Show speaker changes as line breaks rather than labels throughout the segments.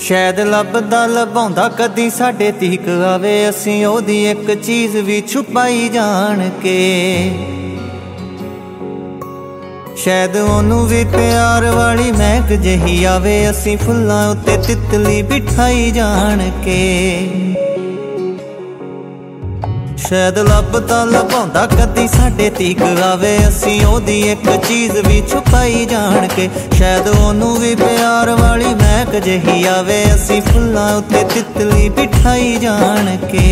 शायद लभदा लभाउंदा कदी साडे तीक आवे, असीं ओदी एक चीज़ भी छुपाई जान के। शायद ओनू भी प्यार वाली महक जही आवे, असीं फुल्लां उत्ते तितली बिठाई जान के। शायद लभदा लभाउंदा कदी साडे तीक आवे, असीं ओदी एक चीज़ भी छुपाई जान के। शायद ओनू भी प्यार वाली महक जही आवे, असीं फुल्लां उत्ते तितली बिठाई जान के।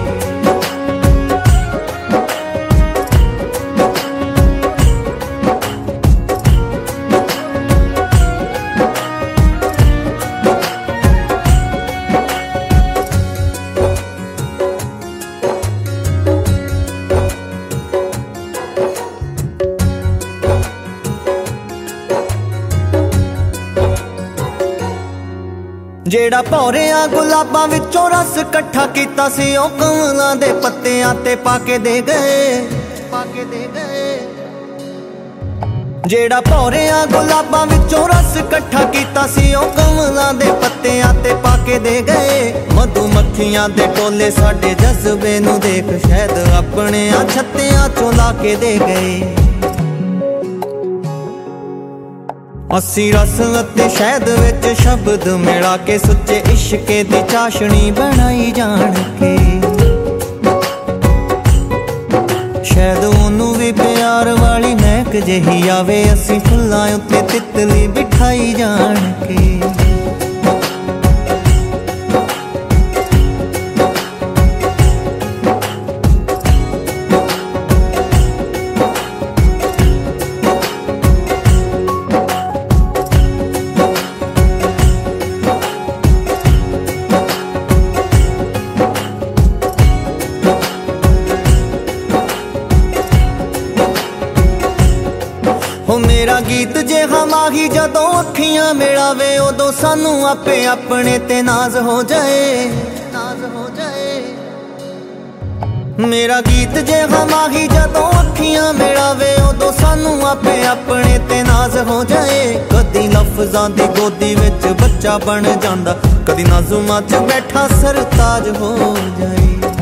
जेड़ा भौरिया गुलाबां विचों रस कट्ठा कीता सी, ओ कमलां दे पत्तियां ते पाके दे गए। जेड़ा भौरिया गुलाबां विचों रस कट्ठा कीता सी, ओ कमलां दे पत्तियां ते पाके दे गए। मधुमक्खियां दे टोले साडे जज्बे नूं देख, शायद अपने छत्तियां चों लाके दे गए। असी रस अते शहद विच शब्द मिला के, सुच्चे इश्के दी चाशनी बनाई जान के। शायद ओनू भी प्यार वाली महक जही आवे, असी फुल्लां उत्ते तितली बिठाई जान के। हो मेरा गीत जे हमाही जदों अखियां मिलावे, उदों सानू आपे अपने ते नाज हो जाए। मेरा गीत जे हमाही जदों अखियां मिलावे, उदों सानू आपे अपने ते नाज हो जाए। कदी लफ्जां दी गोदी विच बच्चा बन जांदा, कदी नाज़ुमां च बैठा सरताज हो जाए।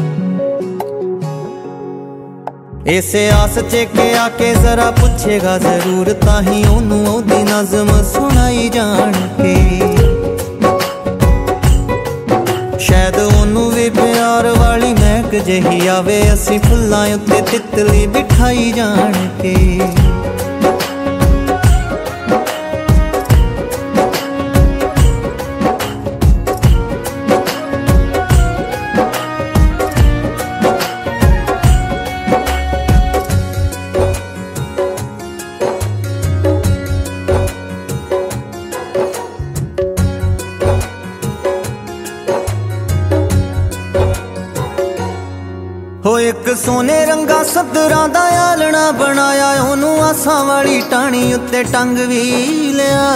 इसे आस च के आके जरा पूछेगा जरूर, ताही ओनू ओदी नज़म सुनाई जान के। शायद ओनू भी प्यार वाली महक जही आवे, असीं फुल्लां उत्ते तितली बिठाई जान के। हो एक सोने रंगा सदरां दा आलना बनाया, ओनू आसां वाली टाणी उत्ते टंग भी लिया।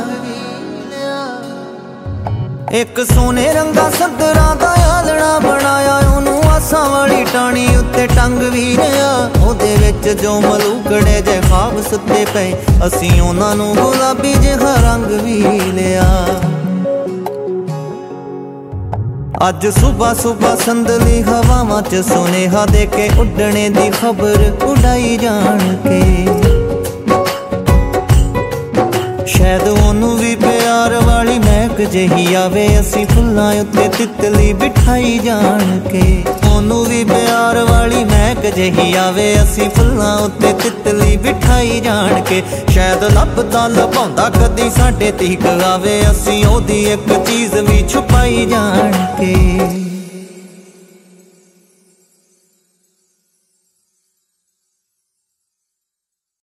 एक सोने रंगा सदरां दा आलना बनाया, ओनू आसां वाली टाणी उत्ते टंग भी लिया। ओदे विच जो मलूकड़े जे ख्वाब सुते पे, असीं ओनां नूं गुलाबी जिहा रंग भी लिया। अज सुबह सुबह संदली हवावां च सुनेहा दे के, उड्डणे दी खबर उड़ाई जान के। शायद ओनू भी प्यार वाली महक जही आवे, असीं फुल्लां उत्ते तितली बिठाई जान के। ओनू भी प्यार वाली महक जही आवे, असीं फुल्लां उत्ते तितली बिठाई जान के। शायद लभदा लभाउंदा कदी साडे तीक आवे, असीं ओदी एक चीज़ भी छुपाई जान के।